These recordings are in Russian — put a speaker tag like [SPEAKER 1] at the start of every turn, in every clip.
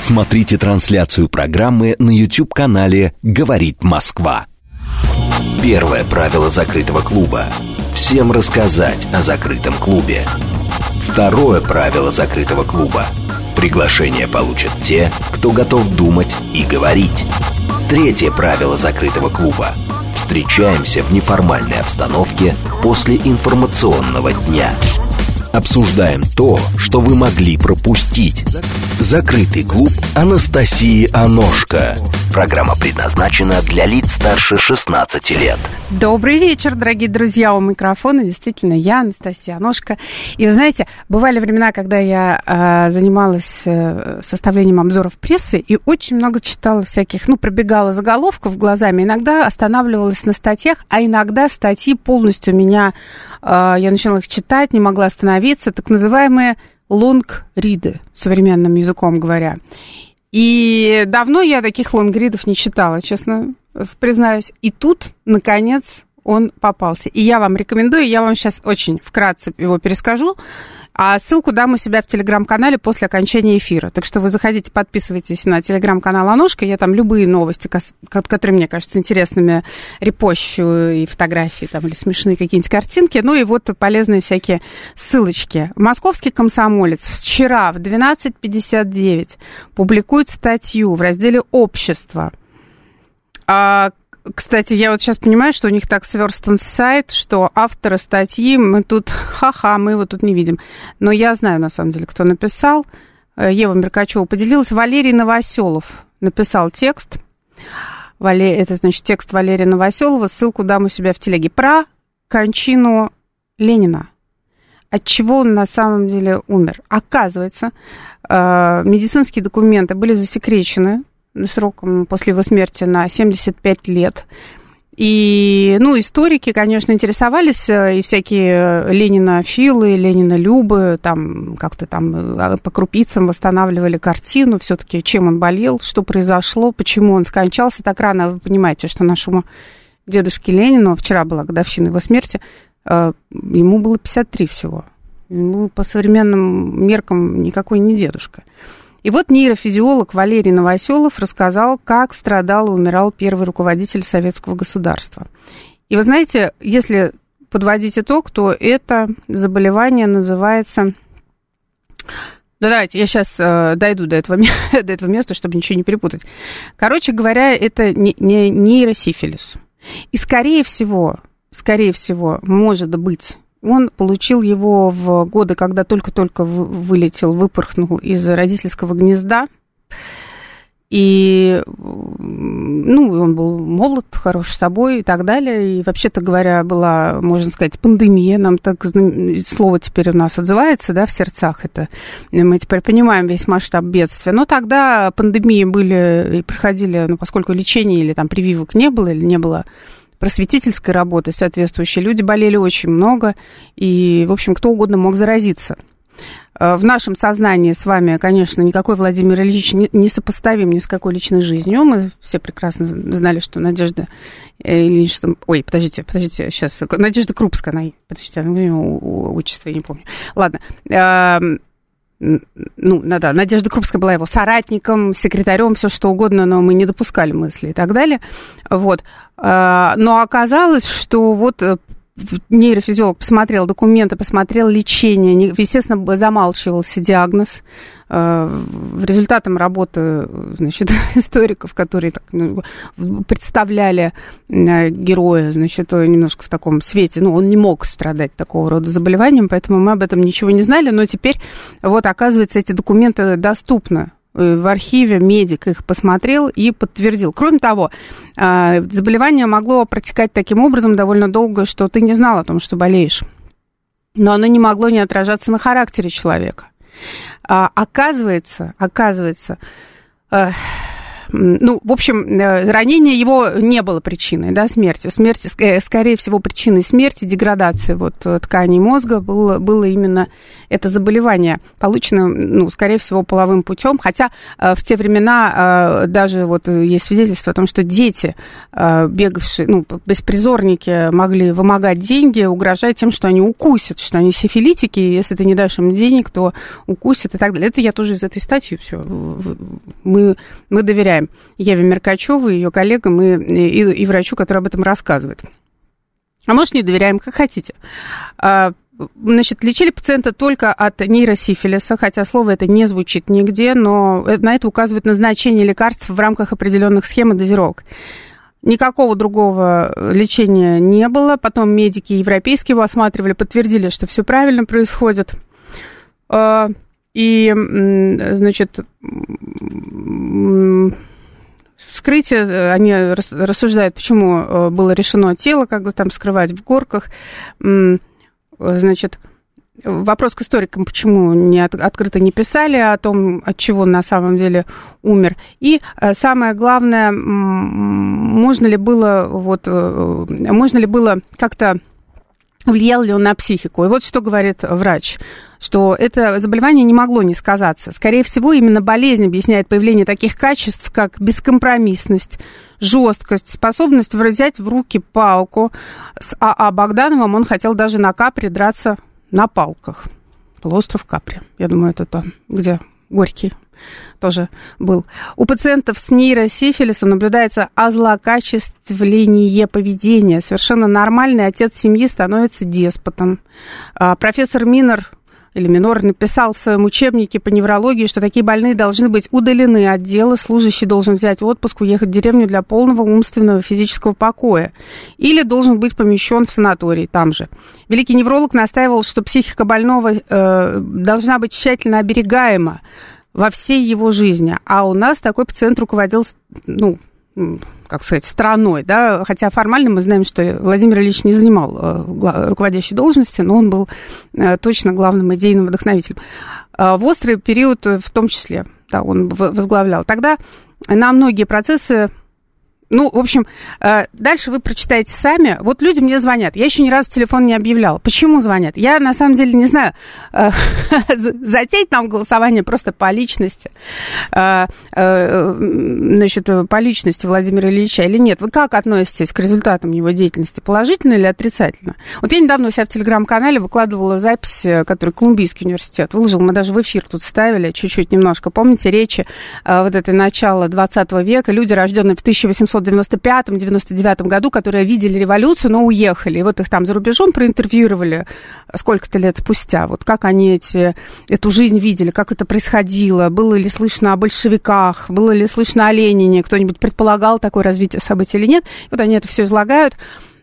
[SPEAKER 1] Смотрите трансляцию программы на YouTube-канале «Говорит Москва». Первое правило закрытого клуба – всем рассказать о закрытом клубе. Второе правило закрытого клуба – приглашение получат те, кто готов думать и говорить. Третье правило закрытого клуба – встречаемся в неформальной обстановке после информационного дня. Обсуждаем то, что вы могли пропустить. Закрытый клуб Анастасии Аношко. Программа предназначена для лиц старше 16 лет.
[SPEAKER 2] Добрый вечер, дорогие друзья, у микрофона действительно я, Анастасия Аношко. И вы знаете, бывали времена, когда я занималась составлением обзоров прессы и очень много читала всяких, пробегала заголовков глазами, иногда останавливалась на статьях, а иногда статьи полностью меня, я начала их читать, не могла остановиться, так называемые лонгриды, современным языком говоря. И давно я таких лонгридов не читала, честно признаюсь. И тут, наконец, он попался. И я вам рекомендую, я вам сейчас очень вкратце его перескажу. А ссылку дам у себя в телеграм-канале после окончания эфира. Так что вы заходите, подписывайтесь на телеграм-канал Аношка. Я там любые новости, которые мне кажутся интересными, репощу и фотографии там, или смешные какие-нибудь картинки. Ну и вот полезные всякие ссылочки. Московский комсомолец вчера в 12:59 публикует статью в разделе «Общество». Кстати, я вот сейчас понимаю, что у них так сверстан сайт, что автора статьи мы тут, мы его тут не видим. Но я знаю, на самом деле, кто написал. Ева Меркачева поделилась. Валерий Новоселов написал текст. Это, значит, текст Валерия Новоселова. Ссылку дам у себя в телеге. Про кончину Ленина. От чего он на самом деле умер. Оказывается, медицинские документы были засекречены сроком после его смерти на 75 лет. И, историки, конечно, интересовались, и всякие ленинофилы, ленинолюбы, там как-то там по крупицам восстанавливали картину, все-таки чем он болел, что произошло, почему он скончался так рано. Вы понимаете, что нашему дедушке Ленину, вчера была годовщина его смерти, ему было 53 всего. Ему по современным меркам никакой не дедушка. И вот нейрофизиолог Валерий Новоселов рассказал, как страдал и умирал первый руководитель советского государства. И вы знаете, если подводить итог, то это заболевание называется... Да, давайте, я сейчас дойду до этого места, чтобы ничего не перепутать. Короче говоря, это нейросифилис. И скорее всего, может быть... Он получил его в годы, когда только-только выпорхнул из родительского гнезда. И, он был молод, хорош собой и так далее. И, вообще-то говоря, была, можно сказать, пандемия. Нам так слово теперь у нас отзывается, да, в сердцах. Это мы теперь понимаем весь масштаб бедствия. Но тогда пандемии были и проходили, поскольку лечения или там прививок не было, или не было просветительской работы соответствующие, люди болели очень много, и, в общем, кто угодно мог заразиться. В нашем сознании с вами, конечно, никакой Владимир Ильич не сопоставим ни с какой личной жизнью. Мы все прекрасно знали, что Надежда Ильинична... Подождите, сейчас. Надежда Крупская, отчество я не помню. Ладно. Надежда Крупская была его соратником, секретарем, все что угодно, но мы не допускали мысли и так далее. Вот. Но оказалось, что вот нейрофизиолог посмотрел документы, посмотрел лечение, естественно, замалчивался диагноз. Результатом работы, значит, историков, которые представляли героя, значит, немножко в таком свете, он не мог страдать такого рода заболеванием, поэтому мы об этом ничего не знали, но теперь, вот, оказывается, эти документы доступны. В архиве медик их посмотрел и подтвердил. Кроме того, заболевание могло протекать таким образом довольно долго, что ты не знал о том, что болеешь. Но оно не могло не отражаться на характере человека. Оказывается, Ну, в общем, ранение его не было причиной, да, смерти. Скорее всего, причиной смерти, деградации вот тканей мозга было именно это заболевание, полученное, ну, скорее всего, половым путем. Хотя в те времена даже вот есть свидетельство о том, что дети, бегавшие, ну, беспризорники, могли вымогать деньги, угрожая тем, что они укусят, что они сифилитики, и если ты не дашь им денег, то укусят и так далее. Это я тоже из этой статьи все. Мы доверяем Еве Меркачевой, ее коллегам и врачу, который об этом рассказывает. А может, не доверяем, как хотите. Значит, лечили пациента только от нейросифилиса, хотя слово это не звучит нигде, но на это указывает назначение лекарств в рамках определенных схем и дозировок. Никакого другого лечения не было. Потом медики европейские его осматривали, подтвердили, что все правильно происходит. И, значит, вскрытие, они рассуждают, почему было решено тело как бы там скрывать в горках. Значит, вопрос к историкам, почему открыто не писали о том, от чего на самом деле умер. И самое главное, можно ли было как-то, влиял ли он на психику. И вот что говорит врач, что это заболевание не могло не сказаться. Скорее всего, именно болезнь объясняет появление таких качеств, как бескомпромиссность, жесткость, способность взять в руки палку. С А.А. Богдановым он хотел даже на Капри драться на палках. Полуостров Капри. Я думаю, это там, где Горький тоже был. У пациентов с нейросифилисом наблюдается озлокачествление поведения. Совершенно нормальный отец семьи становится деспотом. Профессор Минор написал в своем учебнике по неврологии, что такие больные должны быть удалены от дела, служащий должен взять отпуск, уехать в деревню для полного умственного и физического покоя, или должен быть помещен в санаторий там же. Великий невролог настаивал, что психика больного должна быть тщательно оберегаема во всей его жизни, а у нас такой пациент руководил, ну, как сказать, страной, да, хотя формально мы знаем, что Владимир Ильич не занимал руководящей должности, но он был точно главным идейным вдохновителем. В острый период в том числе, да, он возглавлял. Тогда на многие процессы, ну, в общем, дальше вы прочитаете сами. Вот люди мне звонят. Я еще ни разу телефон не объявляла. Почему звонят? Я, на самом деле, не знаю, затеять нам голосование просто по личности, значит, по личности Владимира Ильича или нет. Вы как относитесь к результатам его деятельности? Положительно или отрицательно? Вот я недавно у себя в телеграм-канале выкладывала запись, которую Колумбийский университет выложил. Мы даже в эфир тут ставили чуть-чуть немножко. Помните речи вот это начала 20 века? Люди, рожденные в 1895-99 году, которые видели революцию, но уехали. И вот их там за рубежом проинтервьюировали сколько-то лет спустя. Вот как они эту жизнь видели, как это происходило, было ли слышно о большевиках, было ли слышно о Ленине, кто-нибудь предполагал такое развитие событий или нет. И вот они это все излагают.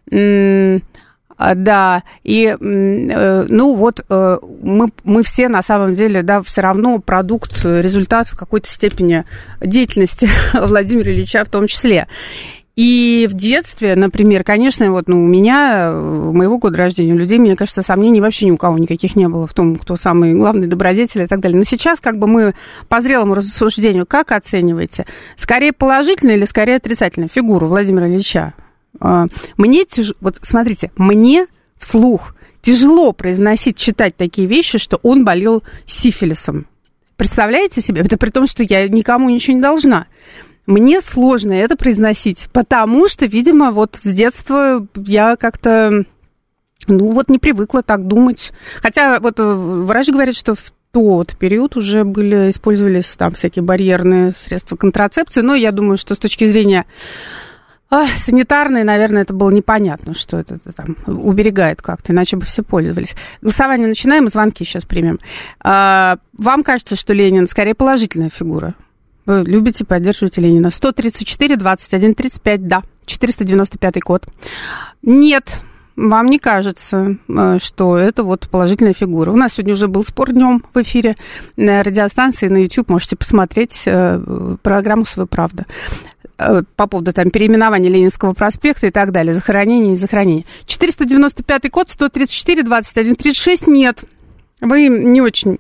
[SPEAKER 2] Да, и, ну, вот мы все, на самом деле, да, все равно продукт, результат в какой-то степени деятельности Владимира Ильича в том числе. И в детстве, например, конечно, вот, ну, у меня, моего года рождения, у людей, мне кажется, сомнений вообще ни у кого никаких не было в том, кто самый главный добродетель и так далее. Но сейчас, как бы, мы по зрелому рассуждению, как оцениваете? Скорее положительно или скорее отрицательно фигуру Владимира Ильича? Мне вот смотрите, мне вслух тяжело произносить, читать такие вещи, что он болел сифилисом. Представляете себе? Это при том, что я никому ничего не должна. Мне сложно это произносить, потому что, видимо, вот с детства я как-то, ну, вот не привыкла так думать. Хотя вот врач говорит, что в тот период уже использовались там всякие барьерные средства контрацепции, но я думаю, что с точки зрения санитарные, наверное, это было непонятно, что это там уберегает как-то, иначе бы все пользовались. Голосование начинаем, звонки сейчас примем. Вам кажется, что Ленин скорее положительная фигура? Вы любите, поддерживаете Ленина. 134, 21, 35, да. 495 код. Нет, вам не кажется, что это вот положительная фигура. У нас сегодня уже был спор днем в эфире на радиостанции, на YouTube. Можете посмотреть программу «Своя правда» по поводу там переименования Ленинского проспекта и так далее, захоронения и захоронения. 495 код, 134, 21, 36, нет. Вы не очень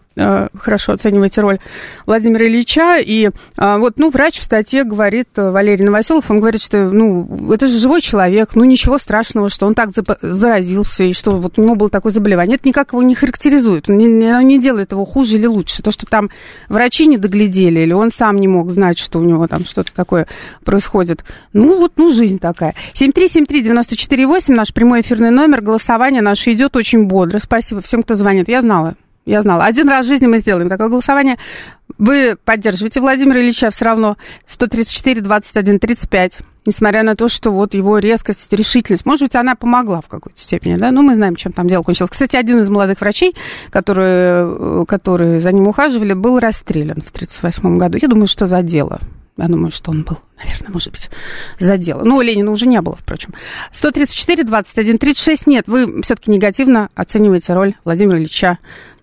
[SPEAKER 2] хорошо оцениваете роль Владимира Ильича. И вот, врач в статье говорит, Валерий Новоселов, он говорит, что, это же живой человек, ничего страшного, что он так заразился, и что вот у него было такое заболевание. Это никак его не характеризует, он не делает его хуже или лучше. То, что там врачи не доглядели, или он сам не мог знать, что у него там что-то такое происходит. Жизнь такая. 7373948, наш прямой эфирный номер, голосование наше идет очень бодро. Спасибо всем, кто звонит. Я знала. Один раз в жизни мы сделаем такое голосование. Вы поддерживаете Владимира Ильича все равно. 134-21-35. Несмотря на то, что вот его резкость, решительность, может быть, она помогла в какой-то степени, да? Мы знаем, чем там дело кончилось. Кстати, один из молодых врачей, которые за ним ухаживали, был расстрелян в 1938 году. Я думаю, что за дело. Я думаю, что он был, наверное, может быть, за дело. Ленина уже не было, впрочем. 134-21-36. Нет, вы все-таки негативно оцениваете роль Владимира Ильича.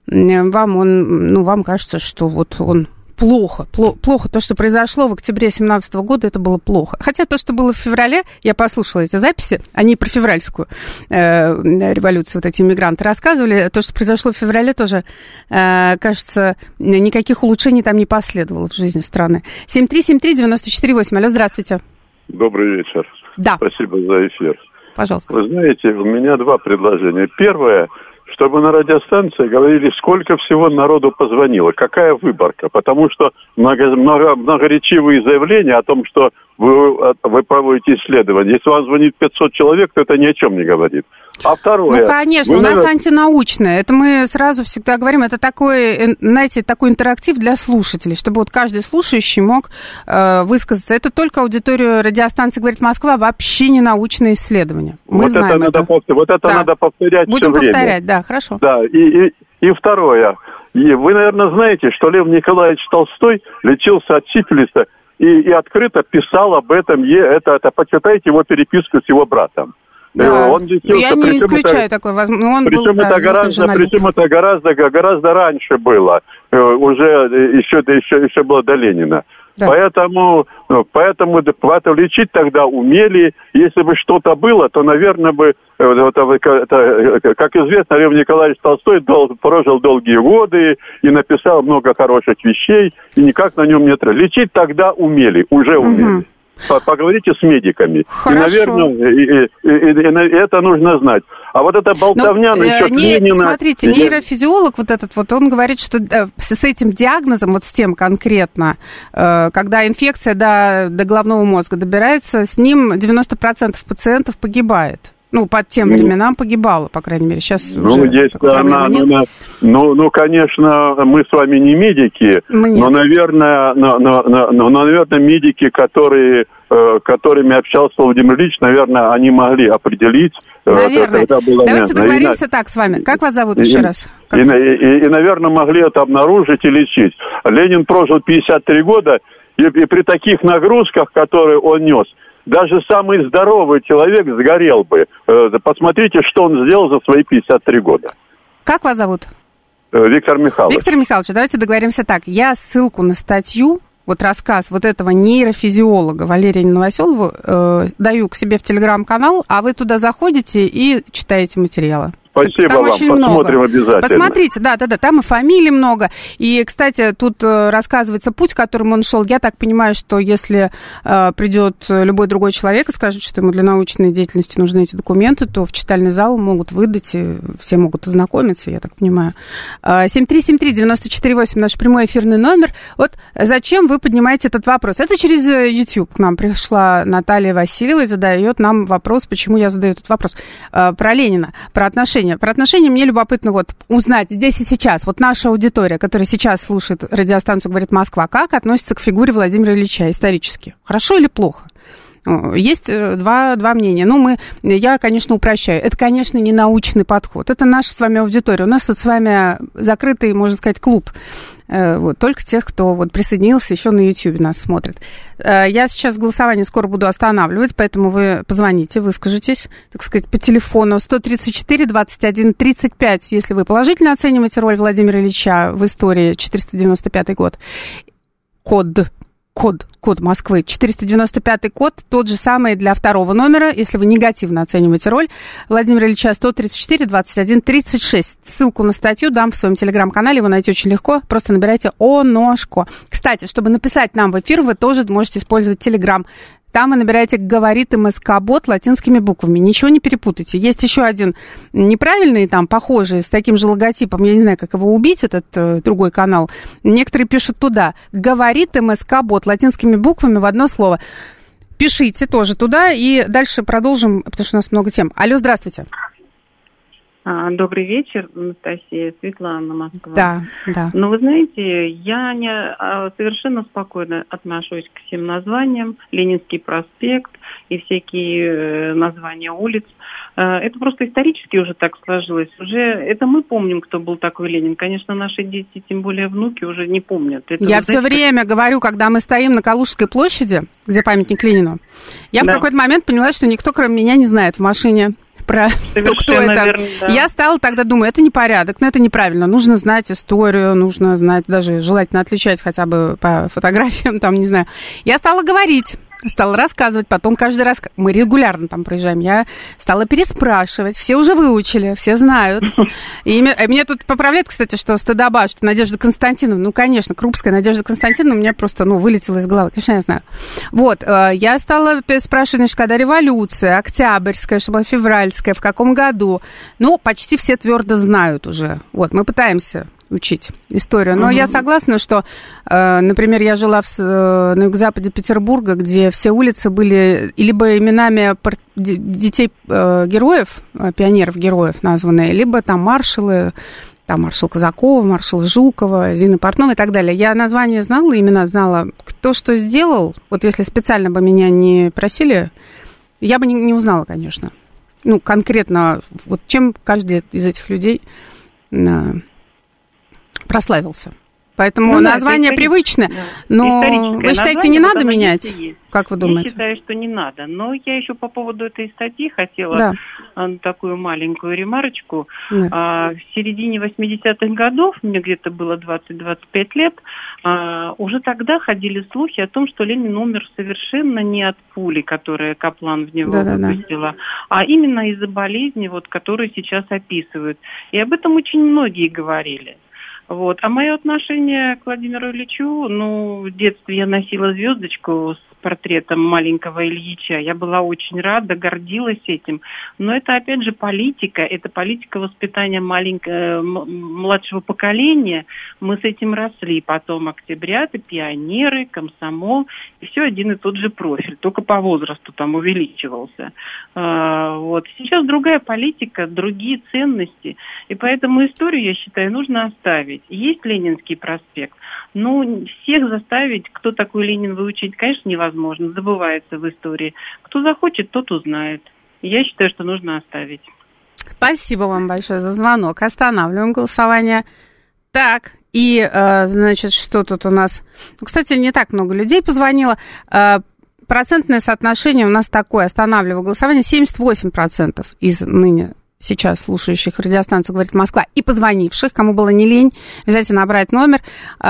[SPEAKER 2] Вам кажется, что вот он плохо. То, что произошло в октябре 2017 года, это было плохо. Хотя то, что было в феврале, я послушала эти записи, они про февральскую революцию, вот эти иммигранты рассказывали. То, что произошло в феврале, тоже, кажется, никаких улучшений там не последовало в жизни страны. 7373948. Алло, здравствуйте.
[SPEAKER 3] Добрый вечер.
[SPEAKER 2] Да.
[SPEAKER 3] Спасибо за эфир.
[SPEAKER 2] Пожалуйста.
[SPEAKER 3] Вы знаете, у меня два предложения. Первое, чтобы на радиостанции говорили, сколько всего народу позвонило, какая выборка. Потому что многоречивые заявления о том, что вы проводите исследования. Если вам звонит 500 человек, то это ни о чем не говорит. А второе...
[SPEAKER 2] конечно, у нас антинаучное. Это мы сразу всегда говорим, это такой, знаете, такой интерактив для слушателей, чтобы вот каждый слушающий мог высказаться. Это только аудиторию радиостанции «Говорит Москва», вообще не научное исследование. Мы знаем это.
[SPEAKER 3] Надо повторять.
[SPEAKER 2] Будем
[SPEAKER 3] все время.
[SPEAKER 2] Повторять, да, хорошо.
[SPEAKER 3] Да, и второе. И вы, наверное, знаете, что Лев Николаевич Толстой лечился от сифилиса и открыто писал об этом. Почитайте его переписку с его братом.
[SPEAKER 2] Да. Он я не исключаю такой возможности.
[SPEAKER 3] Причем это гораздо раньше было, уже еще было до Ленина. Да. Поэтому лечить тогда умели. Если бы что-то было, то, наверное, как известно, Лев Николаевич Толстой прожил долгие годы и написал много хороших вещей, и никак на нем нет. Лечить тогда уже умели. Поговорите с медиками.
[SPEAKER 2] Хорошо.
[SPEAKER 3] И, наверное, это нужно знать. А вот эта болтовня насчет Ленина...
[SPEAKER 2] Смотрите, нейрофизиолог он говорит, что с этим диагнозом, вот с тем конкретно, когда инфекция до головного мозга добирается, с ним 90% пациентов погибает. Под тем временам погибало, по крайней мере. Сейчас
[SPEAKER 3] конечно, мы с вами не медики, но, наверное, медики, которыми общался Владимир Ильич, наверное, они могли определить.
[SPEAKER 2] Наверное. Давайте договоримся так с вами. Как вас зовут еще раз?
[SPEAKER 3] И, наверное, могли это обнаружить и лечить. Ленин прожил 53 года, и при таких нагрузках, которые он нес, даже самый здоровый человек сгорел бы. Посмотрите, что он сделал за свои 53 года.
[SPEAKER 2] Как вас зовут?
[SPEAKER 3] Виктор Михайлович.
[SPEAKER 2] Виктор Михайлович, давайте договоримся так. Я ссылку на статью, рассказ этого нейрофизиолога Валерия Новоселова даю к себе в телеграм-канал, а вы туда заходите и читаете материалы.
[SPEAKER 3] Спасибо
[SPEAKER 2] там
[SPEAKER 3] вам, посмотрим обязательно.
[SPEAKER 2] Посмотрите, да, там и фамилий много. И, кстати, тут рассказывается путь, которым он шел. Я так понимаю, что если придет любой другой человек и скажет, что ему для научной деятельности нужны эти документы, то в читальный зал могут выдать, и все могут ознакомиться, я так понимаю. 7373948, наш прямой эфирный номер. Зачем вы поднимаете этот вопрос? Это через YouTube к нам пришла Наталья Васильева и задает нам вопрос, почему я задаю этот вопрос. Про Ленина, про отношения. Про отношения мне любопытно узнать здесь и сейчас. Наша аудитория, которая сейчас слушает радиостанцию «Говорит Москва», как относится к фигуре Владимира Ильича исторически? Хорошо или плохо? Есть два мнения. Я, конечно, упрощаю. Это, конечно, не научный подход. Это наша с вами аудитория. У нас тут с вами закрытый, можно сказать, клуб. Только тех, кто присоединился, еще на YouTube нас смотрит. Я сейчас голосование скоро буду останавливать, поэтому вы позвоните, выскажитесь, так сказать, по телефону 134-21-35, если вы положительно оцениваете роль Владимира Ильича в истории, 495 год. Код код Москвы, 495 код, тот же самый для второго номера, если вы негативно оцениваете роль Владимира Ильича, 134 21 36. Ссылку на статью дам в своем телеграм-канале, вы найдете очень легко, просто набирайте «Оношко». Кстати, чтобы написать нам в эфир, вы тоже можете использовать телеграм. Там вы набираете «Говорит МСК-бот» латинскими буквами. Ничего не перепутайте. Есть еще один неправильный, там, похожий, с таким же логотипом. Я не знаю, как его убить, этот другой канал. Некоторые пишут туда «Говорит МСК-бот» латинскими буквами в одно слово. Пишите тоже туда, и дальше продолжим, потому что у нас много тем. Алло, здравствуйте.
[SPEAKER 4] Добрый вечер, Анастасия, Светлана, Москва.
[SPEAKER 2] Да, да.
[SPEAKER 4] Ну, вы знаете, я совершенно спокойно отношусь к всем названиям. Ленинский проспект и всякие названия улиц. Это просто исторически уже так сложилось. Уже это мы помним, кто был такой Ленин. Конечно, наши дети, тем более внуки, уже не помнят. Это,
[SPEAKER 2] я все время говорю, когда мы стоим на Калужской площади, где памятник Ленину, я в какой-то момент поняла, что никто, кроме меня, не знает в машине про кто это. Верно, да. Я стала тогда думать, это непорядок, но это неправильно. Нужно знать историю, нужно знать, даже желательно отличать хотя бы по фотографиям, там, не знаю. Я стала говорить, стала рассказывать, потом каждый раз, мы регулярно там проезжаем, я стала переспрашивать, все уже выучили, все знают. И меня тут поправляют, кстати, что стыдоба, что Надежда Константиновна, ну, конечно, Крупская Надежда Константиновна у меня просто, вылетела из головы, конечно, я знаю. Вот, я стала спрашивать, значит, когда революция, Октябрьская, что была февральская, в каком году, почти все твердо знают уже. Вот, мы пытаемся учить историю. Но я согласна, что, например, я жила на юго-западе Петербурга, где все улицы были либо именами детей героев, пионеров-героев названные, либо там маршалы, там маршал Казакова, маршал Жукова, Зина Портнова и так далее. Я названия знала, имена знала. Кто что сделал, вот если специально бы меня не просили, я бы не узнала, конечно. Конкретно, вот чем каждый из этих людей прославился. Поэтому название привычное, но вы считаете, не надо менять? Как вы думаете?
[SPEAKER 4] Я считаю, что не надо. Но я еще по поводу этой статьи хотела такую маленькую ремарочку. В середине 80-х годов, мне где-то было 20-25 лет, уже тогда ходили слухи о том, что Ленин умер совершенно не от пули, которую Каплан в него выпустила, а именно из-за болезни, которую сейчас описывают. И об этом очень многие говорили. Вот. А мое отношение к Владимиру Ильичу, в детстве я носила звездочку с портретом маленького Ильича. Я была очень рада, гордилась этим. Но это, опять же, политика. Это политика воспитания младшего поколения. Мы с этим росли. Потом октябряты, пионеры, комсомол. И все один и тот же профиль. Только по возрасту там увеличивался. Сейчас другая политика, другие ценности. И поэтому историю, я считаю, нужно оставить. Есть Ленинский проспект. Всех заставить, кто такой Ленин, выучить, конечно, невозможно. Забывается в истории. Кто захочет, тот узнает. Я считаю, что нужно оставить.
[SPEAKER 2] Спасибо вам большое за звонок. Останавливаем голосование. Так, и, значит, что тут у нас? Кстати, не так много людей позвонило. Процентное соотношение у нас такое. Останавливаю голосование. 78% из ныне сейчас слушающих радиостанцию «Говорит Москва» и позвонивших, кому было не лень, обязательно набрать номер,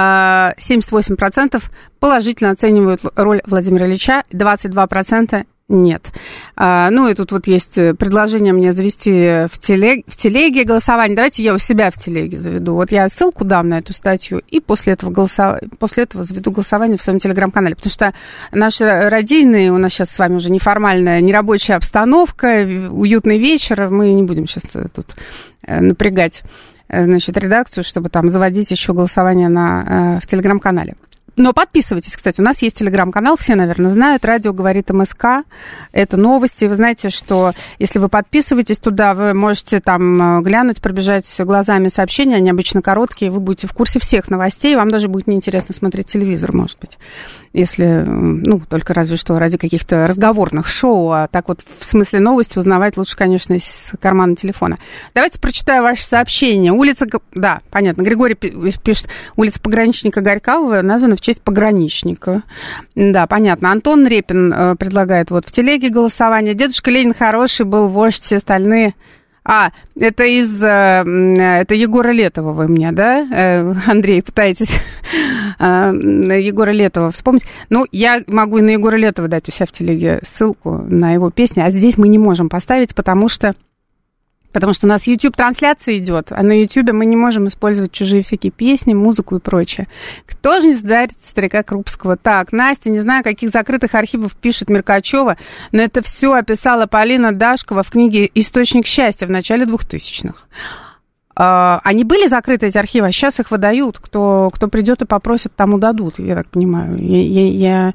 [SPEAKER 2] 78% положительно оценивают роль Владимира Ильича, 22% нет. И тут есть предложение мне завести в телеге голосование. Давайте я у себя в телеге заведу. Я ссылку дам на эту статью, и после этого заведу голосование в своем телеграм-канале. Потому что наши радийные, у нас сейчас с вами уже неформальная, нерабочая обстановка, уютный вечер. Мы не будем сейчас тут напрягать, редакцию, чтобы там заводить еще голосование в телеграм-канале. Но подписывайтесь, кстати, у нас есть телеграм-канал, все, наверное, знают, радио «Говорит МСК», это новости, вы знаете, что если вы подписываетесь туда, вы можете там глянуть, пробежать глазами сообщения, они обычно короткие, вы будете в курсе всех новостей, вам даже будет неинтересно смотреть телевизор, может быть, если, только разве что ради каких-то разговорных шоу, а так в смысле новости узнавать лучше, конечно, из кармана телефона. Давайте прочитаю ваше сообщение. Да, понятно, Григорий пишет, улица Пограничника Горького названа в честь пограничника. Да, понятно. Антон Репин предлагает в телеге голосование. Дедушка Ленин хороший был, вождь, все остальные Это это Егора Летова вы мне, да, Андрей, пытаетесь Егора Летова вспомнить? Ну, я могу и на Егора Летова дать у себя в телеге ссылку на его песни, а здесь мы не можем поставить, потому что у нас YouTube-трансляция идет, а на YouTube мы не можем использовать чужие всякие песни, музыку и прочее. Кто же не знает старика Крупского? Так, Настя, не знаю, каких закрытых архивов пишет Меркачева, но это все описала Полина Дашкова в книге «Источник счастья» в начале 2000-х. Они были закрыты, эти архивы, а сейчас их выдают. Кто придет и попросит, тому дадут, я так понимаю. Я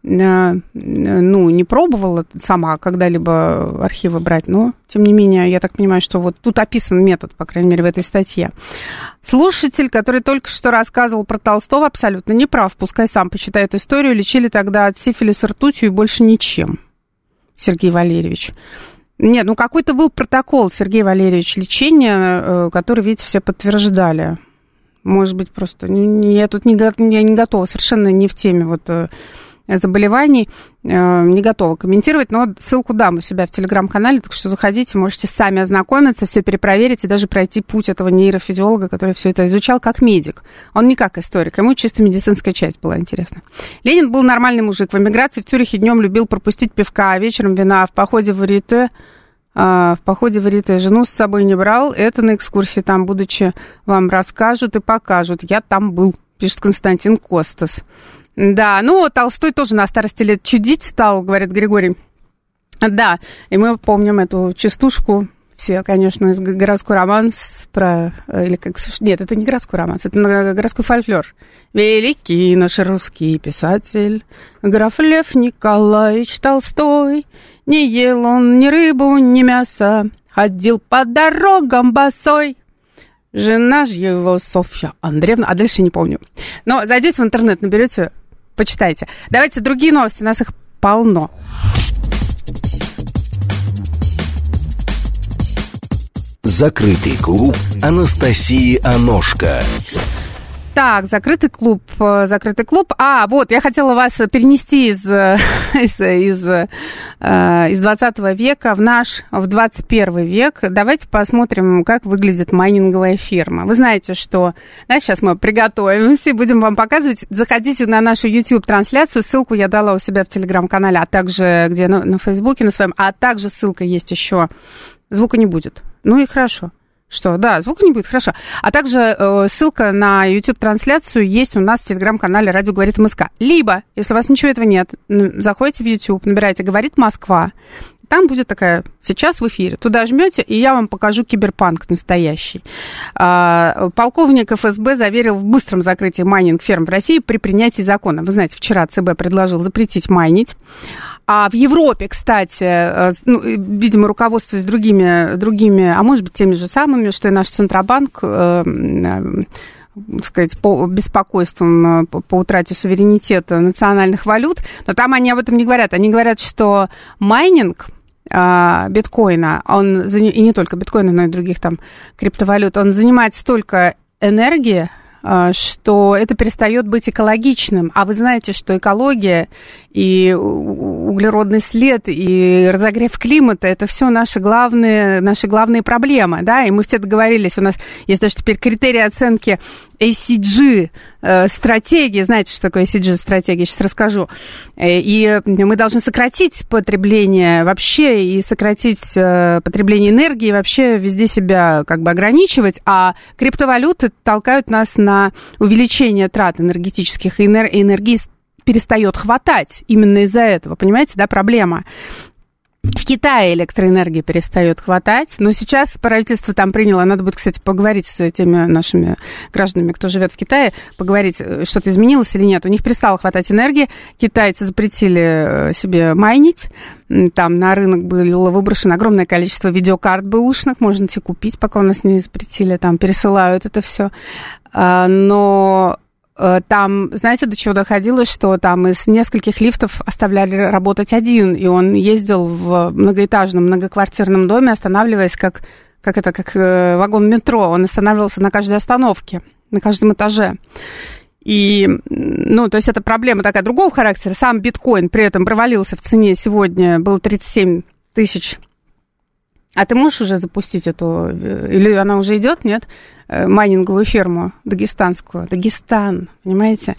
[SPEAKER 2] не пробовала сама когда-либо архивы брать, но, тем не менее, я так понимаю, что вот тут описан метод, по крайней мере, в этой статье. Слушатель, который только что рассказывал про Толстого, абсолютно не прав. Пускай сам почитает историю. Лечили тогда от сифилиса ртутью и больше ничем. Сергей Валерьевич. Нет, какой-то был протокол, Сергей Валерьевич, лечения, который, видите, все подтверждали. Может быть, просто я тут не готова, совершенно не в теме заболеваний, не готова комментировать, но ссылку дам у себя в телеграм-канале, так что заходите, можете сами ознакомиться, все перепроверить и даже пройти путь этого нейрофизиолога, который все это изучал как медик. Он не как историк, ему чисто медицинская часть была интересна. Ленин был нормальный мужик. В эмиграции в Цюрихе днем любил пропустить пивка, а вечером вина. В походе в Рите жену с собой не брал. Это на экскурсии там, будучи, вам расскажут и покажут. Я там был, пишет Константин Костас. Да, Толстой тоже на старости лет чудить стал, говорит Григорий. Да, и мы помним эту частушку, все, конечно, из городской романс Нет, это не городской романс, это городской фольклор. Великий наш русский писатель, граф Лев Николаевич Толстой, не ел он ни рыбу, ни мясо, ходил по дорогам босой. Жена ж его Софья Андреевна, а дальше не помню. Но зайдете в интернет, наберете, почитайте. Давайте другие новости, у нас их полно.
[SPEAKER 1] Закрытый клуб Анастасии Аношко.
[SPEAKER 2] Так, закрытый клуб. Я хотела вас перенести из 20 века в 21 век. Давайте посмотрим, как выглядит майнинговая ферма. Вы знаете, что... сейчас мы приготовимся и будем вам показывать. Заходите на нашу YouTube-трансляцию. Ссылку я дала у себя в Телеграм-канале, а также где на Фейсбуке на своем. А также ссылка есть еще. Звука не будет. Ну и хорошо. Что, да, звука не будет, хорошо. А также ссылка на YouTube-трансляцию есть у нас в Телеграм-канале «Радио говорит МСК». Либо, если у вас ничего этого нет, заходите в YouTube, набираете «Говорит Москва». Там будет такая, сейчас в эфире. Туда жмете, и я вам покажу киберпанк настоящий. Полковник ФСБ заверил в быстром закрытии майнинг-ферм в России при принятии закона. Вы знаете, вчера ЦБ предложил запретить майнить. А в Европе, кстати, видимо, руководствуясь другими, а может быть, теми же самыми, что и наш Центробанк, сказать, по беспокойствам по утрате суверенитета национальных валют, но там они об этом не говорят. Они говорят, что майнинг биткоина, и не только биткоина, но и других там криптовалют, он занимает столько энергии, что это перестает быть экологичным. А вы знаете, что экология и углеродный след, и разогрев климата – это все наши главные проблемы, да, и мы все договорились, у нас есть даже теперь критерии оценки ESG стратегии, знаете, что такое ESG стратегия, сейчас расскажу, и мы должны сократить потребление вообще, и сократить потребление энергии, вообще везде себя как бы ограничивать, а криптовалюты толкают нас на увеличение трат энергетических, и энергии перестает хватать именно из-за этого, понимаете, да, проблема. В Китае электроэнергии перестает хватать, но сейчас правительство там приняло, надо будет, кстати, поговорить с теми нашими гражданами, кто живет в Китае, поговорить, что-то изменилось или нет. У них перестало хватать энергии, китайцы запретили себе майнить, там на рынок было выброшено огромное количество видеокарт бэушных, можно те купить, пока у нас не запретили, там пересылают это все, но... Там, знаете, до чего доходило, что там из нескольких лифтов оставляли работать один, и он ездил в многоэтажном, многоквартирном доме, останавливаясь как вагон метро. Он останавливался на каждой остановке, на каждом этаже. И, то есть это проблема такая другого характера. Сам биткоин при этом провалился в цене сегодня, было 37 тысяч А ты можешь уже запустить эту, или она уже идет, нет? Майнинговую ферму дагестанскую. Дагестан, понимаете?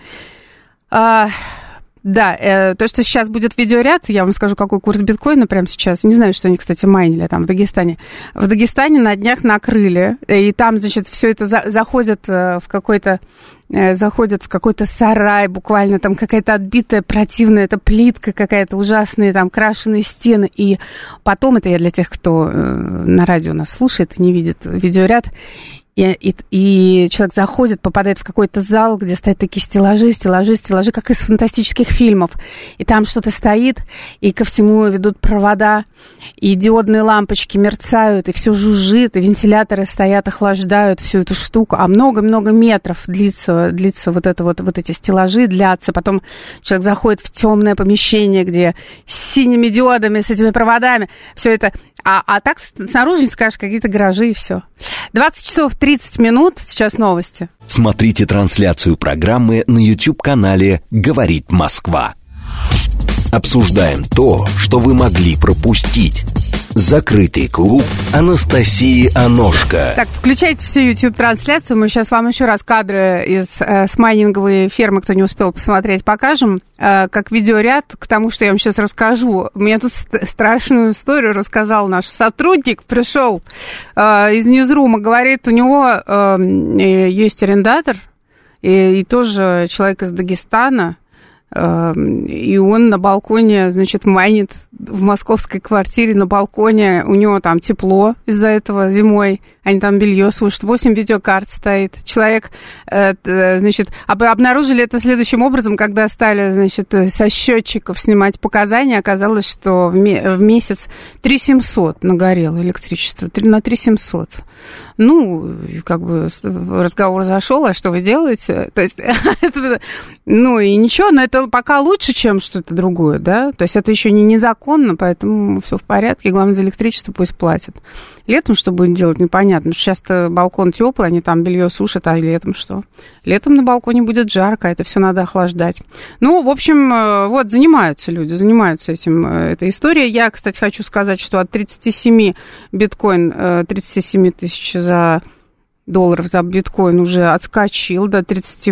[SPEAKER 2] Да, то, что сейчас будет видеоряд, я вам скажу, какой курс биткоина прямо сейчас. Не знаю, что они, кстати, майнили там в Дагестане. В Дагестане на днях накрыли, и там, значит, все это заходит в какой-то сарай, буквально там какая-то отбитая, противная, это плитка какая-то, ужасные там крашеные стены. И потом, это я для тех, кто на радио нас слушает и не видит видеоряд, и человек заходит, попадает в какой-то зал, где стоят такие стеллажи, как из фантастических фильмов. И там что-то стоит, и ко всему ведут провода, и диодные лампочки мерцают, и все жужжит, и вентиляторы стоят, охлаждают всю эту штуку. А много-много метров длится вот эти стеллажи длятся. Потом человек заходит в темное помещение, где с синими диодами, с этими проводами, все это. А так снаружи, скажешь, какие-то гаражи и все. 20 часов 30 минут, сейчас новости.
[SPEAKER 1] Смотрите трансляцию программы на YouTube-канале «Говорит Москва». Обсуждаем то, что вы могли пропустить. Закрытый клуб Анастасии Аношко.
[SPEAKER 2] Так, включайте все YouTube-трансляцию. Мы сейчас вам еще раз кадры с майнинговой фермы, кто не успел посмотреть, покажем. Как видеоряд к тому, что я вам сейчас расскажу. Мне тут страшную историю рассказал наш сотрудник. Пришел из Ньюзрума, говорит, у него есть арендатор, и тоже человек из Дагестана. И он на балконе, значит, майнит в московской квартире на балконе. У него там тепло из-за этого зимой. Они там белье сушат. 8 видеокарт стоит. Человек, значит, обнаружили это следующим образом, когда стали, значит, со счетчиков снимать показания. Оказалось, что в месяц 3700 нагорело электричество. На 3700. Ну, как бы разговор зашел, а что вы делаете? То есть, ну и ничего, но это пока лучше, чем что-то другое, да? То есть это еще не незаконно, поэтому все в порядке. Главное, за электричество пусть платят. Летом что будет делать, непонятно. Потому что сейчас-то балкон теплый, они там белье сушат, а летом что? Летом на балконе будет жарко, это все надо охлаждать. Ну, в общем, вот, занимаются люди, занимаются этим, этой историей. Я, кстати, хочу сказать, что от 37 биткоин, 37 тысяч долларов за биткоин уже отскочил до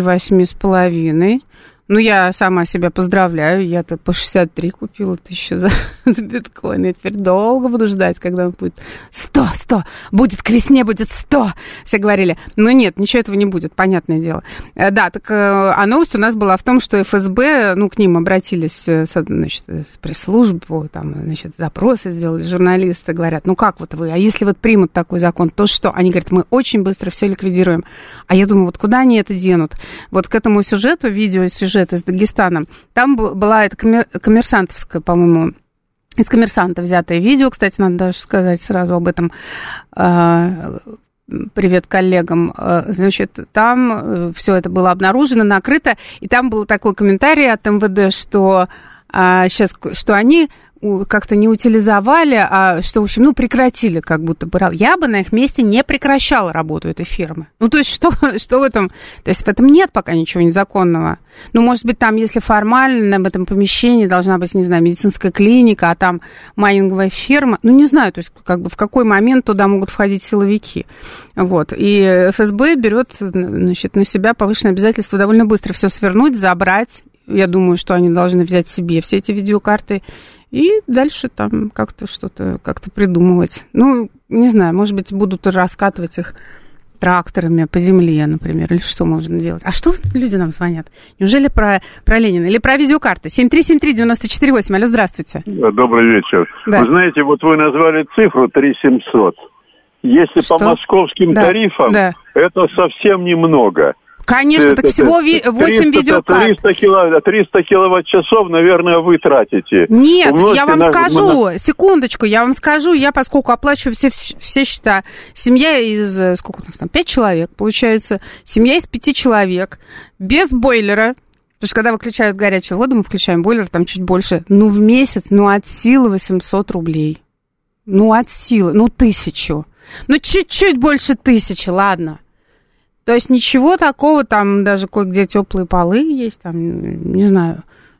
[SPEAKER 2] 38,5. Ну, я сама себя поздравляю. Я-то по 63 купила тысячу за биткоин. Я теперь долго буду ждать, когда он будет 100. Будет к весне, будет 100. Все говорили. Но нет, ничего этого не будет, понятное дело. Да, так, а новость у нас была в том, что ФСБ, ну, к ним обратились, значит, с пресс-службы, там, значит, запросы сделали журналисты, говорят, ну, как вот вы, а если вот примут такой закон, то что? Они говорят, мы очень быстро все ликвидируем. А я думаю, вот куда они это денут? Вот к этому сюжету, видеосюжет из Дагестана, там была эта коммерсантовская, по-моему, из «Коммерсанта» взятое видео, кстати, надо даже сказать сразу об этом, привет коллегам, значит, там все это было обнаружено, накрыто, и там был такой комментарий от МВД, что сейчас, что они как-то не утилизовали, а что, в общем, ну, прекратили как будто бы. Я бы на их месте не прекращала работу этой фирмы. Ну, то есть, что в этом? То есть, в этом нет пока ничего незаконного. Ну, может быть, там, если формально в этом помещении должна быть, не знаю, медицинская клиника, а там майнинговая фирма, ну, не знаю, то есть, как бы в какой момент туда могут входить силовики. Вот. И ФСБ берет, значит, на себя повышенное обязательство довольно быстро все свернуть, забрать. Я думаю, что они должны взять себе все эти видеокарты и дальше там как-то что-то как-то придумывать. Ну, не знаю, может быть, будут раскатывать их тракторами по земле, например, или что можно делать. А что люди нам звонят? Неужели про Ленина или про видеокарты? 7373948. Алло, здравствуйте.
[SPEAKER 3] Добрый вечер. Да. Вы знаете, вот вы назвали цифру 3700. Если что? По московским тарифам, это совсем немного.
[SPEAKER 2] Конечно, так всего 8 видеокарт.
[SPEAKER 3] 300 киловатт-часов, наверное, вы тратите.
[SPEAKER 2] Нет, я вам скажу, секундочку, я, поскольку оплачиваю все счета, семья из, сколько у нас там, 5 человек, получается, семья из 5 человек, без бойлера, потому что когда выключают горячую воду, мы включаем бойлер, там чуть больше, ну, в месяц, ну, от силы 800 рублей. Ну, от силы, ну, 1000. Ну, чуть-чуть больше 1000, ладно. То есть ничего такого, там даже кое-где теплые полы есть, там, не знаю,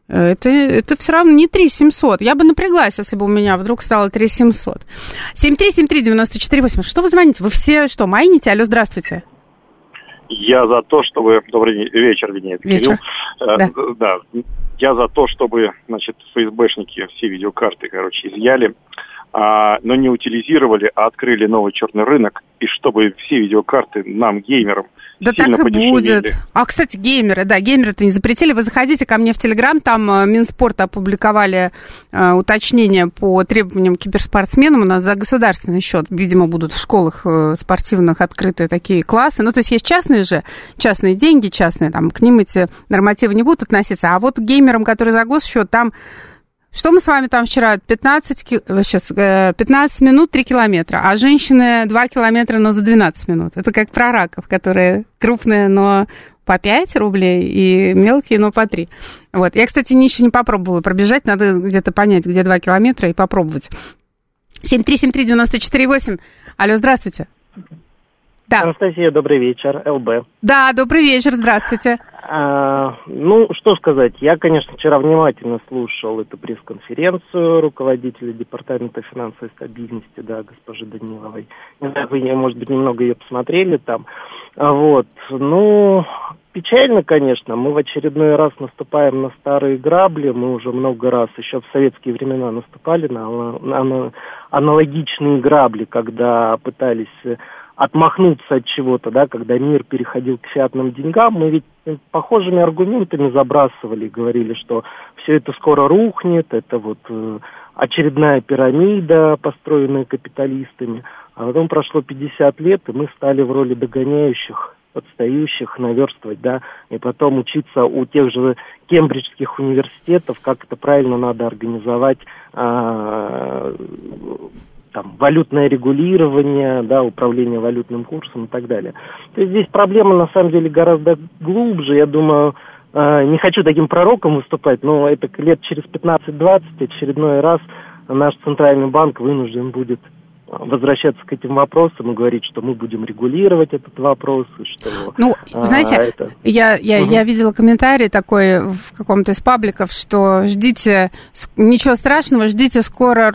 [SPEAKER 2] Это все равно не 3700. Я бы напряглась, если бы у меня вдруг стало 3700. 7373948. Что вы звоните? Вы все что, майните? Алло, здравствуйте.
[SPEAKER 5] Я за то, чтобы... Добрый вечер,
[SPEAKER 2] Вечер.
[SPEAKER 5] Да. Я за то, чтобы, значит, ФСБшники все видеокарты, изъяли, но не утилизировали, а открыли новый черный рынок, и чтобы все видеокарты нам, геймерам,
[SPEAKER 2] да так и будет. А, кстати, геймеры-то не запретили. Вы заходите ко мне в Телеграм, там Минспорт опубликовали уточнения по требованиям киберспортсменам. У нас за государственный счет, видимо, будут в школах спортивных открыты такие классы. Ну, то есть есть частные деньги, частные, там, к ним эти нормативы не будут относиться. А вот к геймерам, которые за госсчет, там... Что мы с вами там вчера? 15 минут 3 километра, а женщины 2 километра, но за 12 минут. Это как про раков, которые крупные, но по 5 рублей, и мелкие, но по 3. Вот. Я, кстати, еще не попробовала пробежать, надо где-то понять, где 2 километра, и попробовать. 7373948. Алло, здравствуйте. Да.
[SPEAKER 6] Анастасия, добрый вечер, ЛБ.
[SPEAKER 2] Да, добрый вечер, здравствуйте.
[SPEAKER 6] Что сказать, я, конечно, вчера внимательно слушал эту пресс-конференцию руководителя Департамента финансовой стабильности, да, госпожи Даниловой. Не знаю, вы, может быть, немного ее посмотрели там. Печально, конечно, мы в очередной раз наступаем на старые грабли, мы уже много раз, еще в советские времена наступали на аналогичные грабли, когда пытались отмахнуться от чего-то, да, когда мир переходил к фиатным деньгам, мы ведь похожими аргументами забрасывали, говорили, что все это скоро рухнет, это вот очередная пирамида, построенная капиталистами, а потом прошло 50 лет, и мы стали в роли догоняющих, отстающих, наверстывать, да, и потом учиться у тех же кембриджских университетов, как это правильно надо организовать, валютное регулирование, да, управление валютным курсом и так далее. То есть здесь проблема на самом деле гораздо глубже. Я думаю, не хочу таким пророком выступать, но это лет через 15-20 очередной раз наш центральный банк вынужден будет возвращаться к этим вопросам и говорить, что мы будем регулировать этот вопрос. И что,
[SPEAKER 2] знаете, я видела комментарий такой в каком-то из пабликов, что ждите, ничего страшного, ждите скоро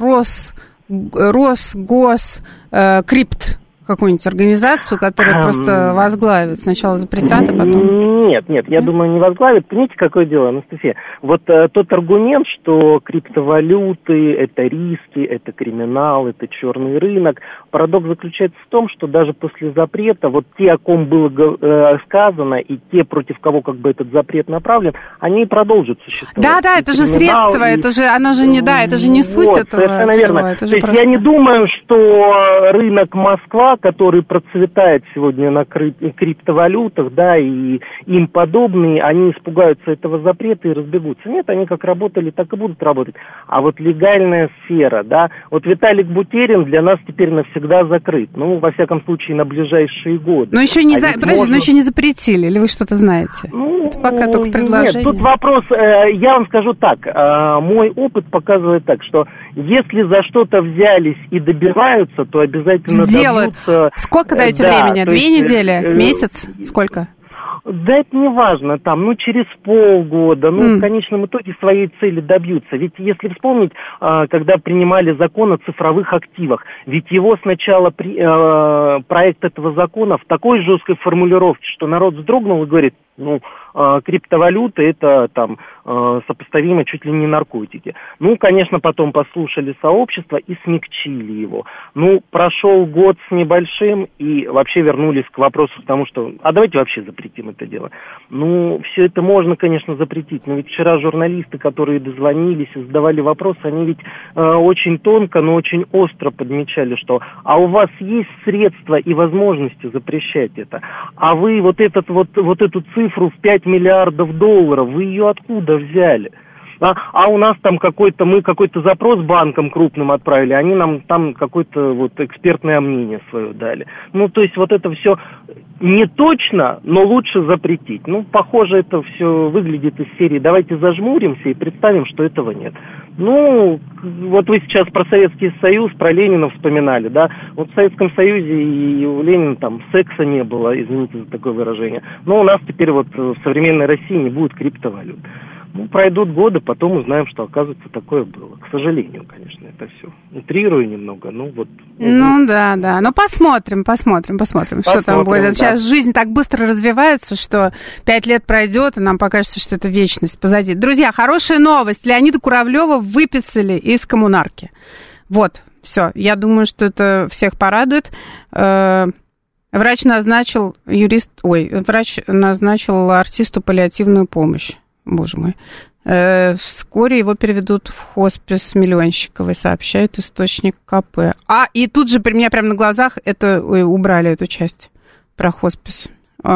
[SPEAKER 2] Крипт, какую-нибудь организацию, которая просто возглавит. Сначала запретят, а потом...
[SPEAKER 6] Нет, я думаю, не возглавит. Понимаете, какое дело, Анастасия? Вот тот аргумент, что криптовалюты – это риски, это криминал, это черный рынок, парадокс заключается в том, что даже после запрета, вот те, о ком было сказано, и те, против кого как бы этот запрет направлен, они продолжат существовать.
[SPEAKER 2] Да, это же средство, это же не суть этого.
[SPEAKER 6] Совершенно верно. То есть я не думаю, что рынок Москва, который процветает сегодня на криптовалютах, да, и им подобные, они испугаются этого запрета и разбегутся. Нет, они как работали, так и будут работать. А вот легальная сфера, да, вот Виталик Бутерин для нас теперь навсегда закрыт. Во всяком случае, на ближайшие годы.
[SPEAKER 2] Но еще не еще не запретили, или вы что-то знаете? Это пока только предложение.
[SPEAKER 6] Нет, тут вопрос, я вам скажу так, мой опыт показывает так, что если за что-то взялись и добиваются, то обязательно
[SPEAKER 2] сделают. Сколько даете времени? 2 недели? Месяц? Сколько?
[SPEAKER 6] Да это не важно, через полгода, в конечном итоге своей цели добьются. Ведь если вспомнить, когда принимали закон о цифровых активах, ведь его сначала, проект этого закона в такой жесткой формулировке, что народ вздрогнул и говорит, криптовалюта это сопоставимо чуть ли не наркотики. Конечно, потом послушали сообщество и смягчили его. Прошел год с небольшим и вообще вернулись к вопросу к тому, что давайте вообще запретим это дело. Все это можно, конечно, запретить, но ведь вчера журналисты, которые дозвонились и задавали вопросы, они ведь очень тонко, но очень остро подмечали, что у вас есть средства и возможности запрещать это, а вы вот эту цифру в 5 миллиардов долларов, вы ее откуда взяли? А у нас там мы какой-то запрос банкам крупным отправили, они нам там какое-то экспертное мнение свое дали. То есть это все не точно, но лучше запретить. Похоже, это все выглядит из серии «давайте зажмуримся и представим, что этого нет». Вы сейчас про Советский Союз, про Ленина вспоминали, да? В Советском Союзе и у Ленина секса не было, извините за такое выражение. Но у нас теперь в современной России не будет криптовалют. Пройдут годы, потом узнаем, что, оказывается, такое было. К сожалению, конечно, это все. Утрирую немного,
[SPEAKER 2] да. Но посмотрим, что там будет. Да. Сейчас жизнь так быстро развивается, что 5 лет пройдет, и нам покажется, что это вечность позади. Друзья, хорошая новость. Леонида Куравлева выписали из коммунарки. Вот, все. Я думаю, что это всех порадует. Врач назначил артисту паллиативную помощь. Боже мой. Вскоре его переведут в хоспис Миллионщиковой, сообщает источник КП. И тут же при меня прямо на глазах убрали эту часть про хоспис.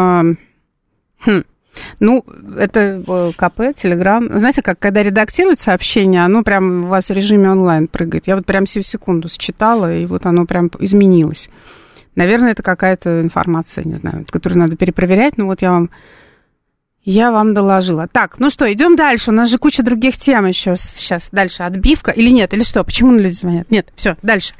[SPEAKER 2] Это КП, Телеграм. Знаете, как когда редактируют сообщение, оно прям у вас в режиме онлайн прыгает. Я вот прям всю секунду считала, и вот оно прям изменилось. Наверное, это какая-то информация, не знаю, которую надо перепроверять, но вот я вам доложила. Так, что, идем дальше. У нас же куча других тем еще. Сейчас дальше отбивка. Или нет? Или что? Почему люди звонят? Нет, все, дальше.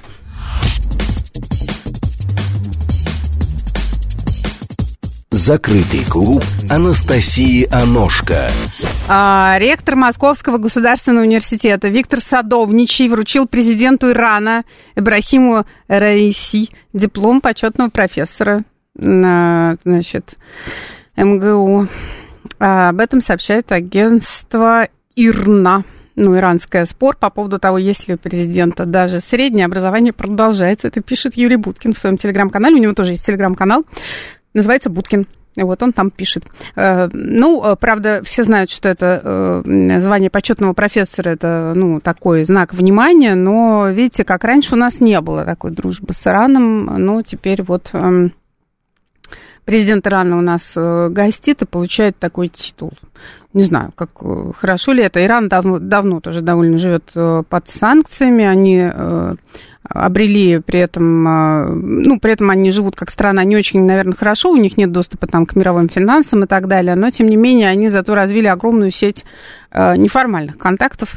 [SPEAKER 1] Закрытый клуб Анастасии Аношко.
[SPEAKER 2] Ректор Московского государственного университета Виктор Садовничий вручил президенту Ирана Ибрахиму Раиси диплом почетного профессора, МГУ. Об этом сообщает агентство ИРНА. Иранское спор по поводу того, есть ли у президента даже среднее образование, продолжается. Это пишет Юрий Буткин в своем телеграм-канале. У него тоже есть телеграм-канал. Называется Буткин. Вот он там пишет. Правда, все знают, что это звание почетного профессора, это, такой знак внимания, но, видите, как раньше у нас не было такой дружбы с Ираном, но теперь вот президент Ирана у нас гостит и получает такой титул. Не знаю, как хорошо ли это. Иран давно тоже довольно живет под санкциями, они обрели при этом они живут как страна не очень, наверное, хорошо, у них нет доступа там к мировым финансам и так далее, но, тем не менее, они зато развили огромную сеть неформальных контактов.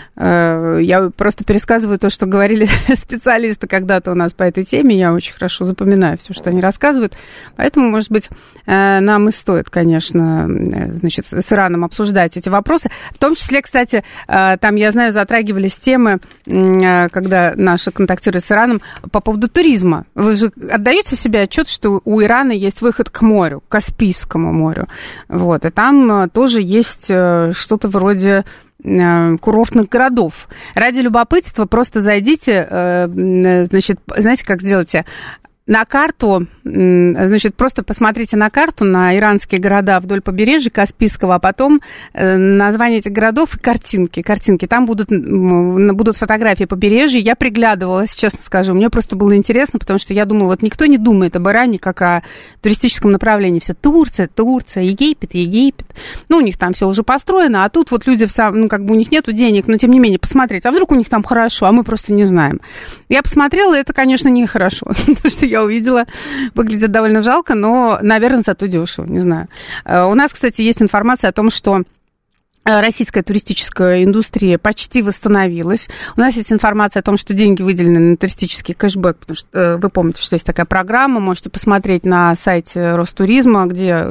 [SPEAKER 2] Я просто пересказываю то, что говорили специалисты когда-то у нас по этой теме, я очень хорошо запоминаю все, что они рассказывают, поэтому, может быть, нам и стоит, конечно, с Ираном обсуждать эти вопросы, в том числе, кстати, там, я знаю, затрагивались темы, когда наши контактируют с Ираном по поводу туризма. Вы же отдаете себе отчет, что у Ирана есть выход к морю, к Каспийскому морю, вот, и там тоже есть что-то вроде курортных городов. Ради любопытства просто зайдите, знаете, как сделайте? На карту, просто посмотрите на карту, на иранские города вдоль побережья Каспийского, а потом название этих городов и картинки. Там будут фотографии побережья. Я приглядывалась, честно скажу. Мне просто было интересно, потому что я думала, вот никто не думает об Иране как о туристическом направлении. Все Турция, Египет. У них там все уже построено, а тут вот люди, у них нету денег, но тем не менее посмотреть, а вдруг у них там хорошо, а мы просто не знаем. Я посмотрела, и это, конечно, нехорошо, потому что я увидела, выглядит довольно жалко, но, наверное, зато дешево, не знаю. У нас, кстати, есть информация о том, что российская туристическая индустрия почти восстановилась. У нас есть информация о том, что деньги выделены на туристический кэшбэк, потому что вы помните, что есть такая программа, можете посмотреть на сайте Ростуризма, где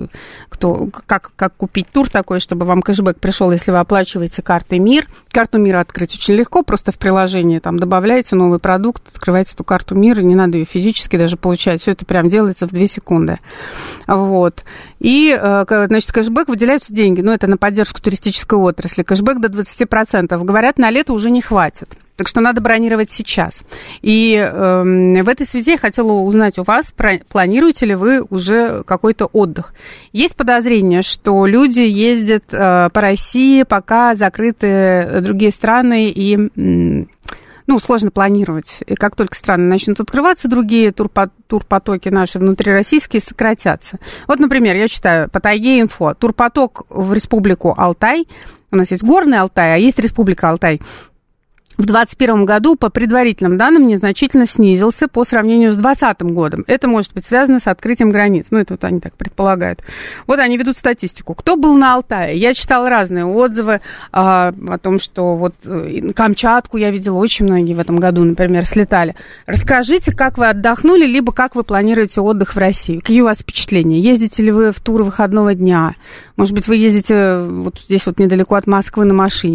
[SPEAKER 2] как купить тур такой, чтобы вам кэшбэк пришел, если вы оплачиваете картой МИР. Карту МИР открыть очень легко, просто в приложении там добавляете новый продукт, открываете эту карту МИР, и не надо ее физически даже получать, все это прям делается в 2 секунды. Вот. И, значит, кэшбэк выделяются деньги, это на поддержку туристической отрасли. Кэшбэк до 20%. Говорят, на лето уже не хватит. Так что надо бронировать сейчас. И в этой связи я хотела узнать у вас, планируете ли вы уже какой-то отдых. Есть подозрение, что люди ездят по России, пока закрыты другие страны, и сложно планировать. И как только страны начнут открываться, другие турпотоки наши внутрироссийские сократятся. Вот, например, я читаю по Тайге инфо. Турпоток в республику Алтай. У нас есть горный Алтай, а есть республика Алтай. В 2021 году, по предварительным данным, незначительно снизился по сравнению с 2020 годом. Это может быть связано с открытием границ. Это вот они так предполагают. Вот они ведут статистику. Кто был на Алтае? Я читала разные отзывы о том, что вот Камчатку я видела, очень многие в этом году, например, слетали. Расскажите, как вы отдохнули, либо как вы планируете отдых в России? Какие у вас впечатления? Ездите ли вы в тур выходного дня? Может быть, вы ездите вот здесь вот недалеко от Москвы на машине.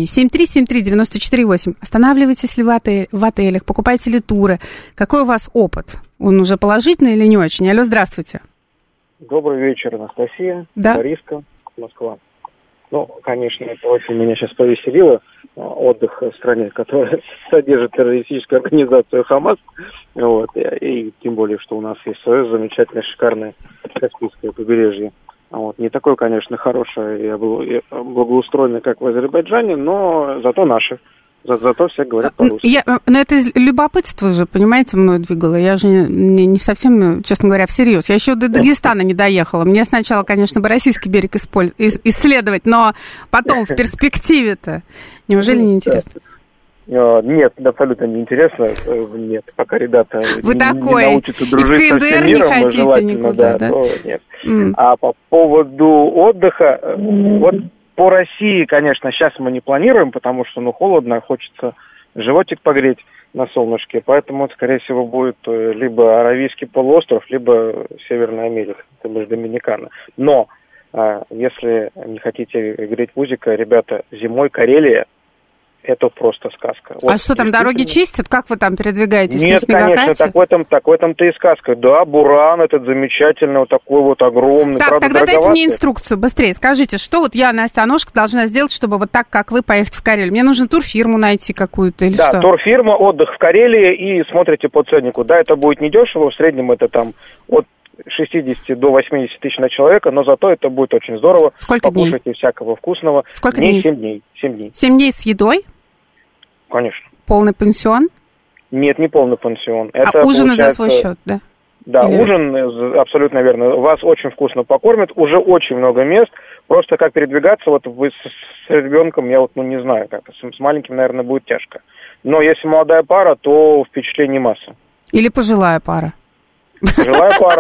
[SPEAKER 2] 7373948. Останавливаетесь ли в отелях, покупаете ли туры? Какой у вас опыт? Он уже положительный или не очень? Алло, здравствуйте.
[SPEAKER 7] Добрый вечер, Анастасия.
[SPEAKER 2] Да.
[SPEAKER 7] Лариска, Москва. Ну, конечно, это очень меня сейчас повеселило. Отдых в стране, которая содержит террористическую организацию ХАМАС. Вот. И тем более, что у нас есть свое замечательное, шикарное Каспийское побережье. Вот. Не такое, конечно, хорошее и благоустроенное, как в Азербайджане, но зато наше. Зато все говорят по-русски.
[SPEAKER 2] Но это любопытство же, понимаете, мной двигало. Я же не совсем, честно говоря, всерьез. Я еще до Дагестана не доехала. Мне сначала, конечно, бы российский берег исследовать, но потом в перспективе-то. Неужели не интересно?
[SPEAKER 7] Нет, абсолютно не интересно. Нет, пока ребята
[SPEAKER 2] не
[SPEAKER 7] научатся дружить со всем миром,
[SPEAKER 2] не желательно,
[SPEAKER 7] никуда, да? То нет. А по поводу отдыха, вот по России, конечно, сейчас мы не планируем, потому что, холодно, хочется животик погреть на солнышке, поэтому, скорее всего, будет либо Аравийский полуостров, либо Северная Америка, это будет Доминикана. Но, если не хотите греть пузико, ребята, зимой Карелия, это просто сказка.
[SPEAKER 2] А что там, дороги чистят? Как вы там передвигаетесь?
[SPEAKER 7] Нет, конечно, так в этом-то и сказка. Да, Буран этот замечательный, вот такой вот огромный.
[SPEAKER 2] Так, тогда дайте мне инструкцию быстрее. Скажите, что вот я, Настя Аношка, должна сделать, чтобы вот так, как вы, поехать в Карелию? Мне нужно турфирму найти какую-то или что?
[SPEAKER 7] Да, турфирма, отдых в Карелии, и смотрите по ценнику. Да, это будет недешево, в среднем это там от 60 до 80 тысяч на человека, но зато это будет очень здорово.
[SPEAKER 2] Сколько дней?
[SPEAKER 7] Покушайте всякого вкусного.
[SPEAKER 2] Сколько дней?
[SPEAKER 7] 7 дней. 7 дней.
[SPEAKER 2] 7 дней с едой?
[SPEAKER 7] Конечно.
[SPEAKER 2] Полный пенсион?
[SPEAKER 7] Нет, не полный пенсион. Это
[SPEAKER 2] ужин за свой счет, да?
[SPEAKER 7] Да, ужин, абсолютно верно. Вас очень вкусно покормят, уже очень много мест. Просто как передвигаться, вот вы с ребенком, я не знаю как. С маленьким, наверное, будет тяжко. Но если молодая пара, то впечатлений масса.
[SPEAKER 2] Или пожилая пара?
[SPEAKER 7] Пожилая пара.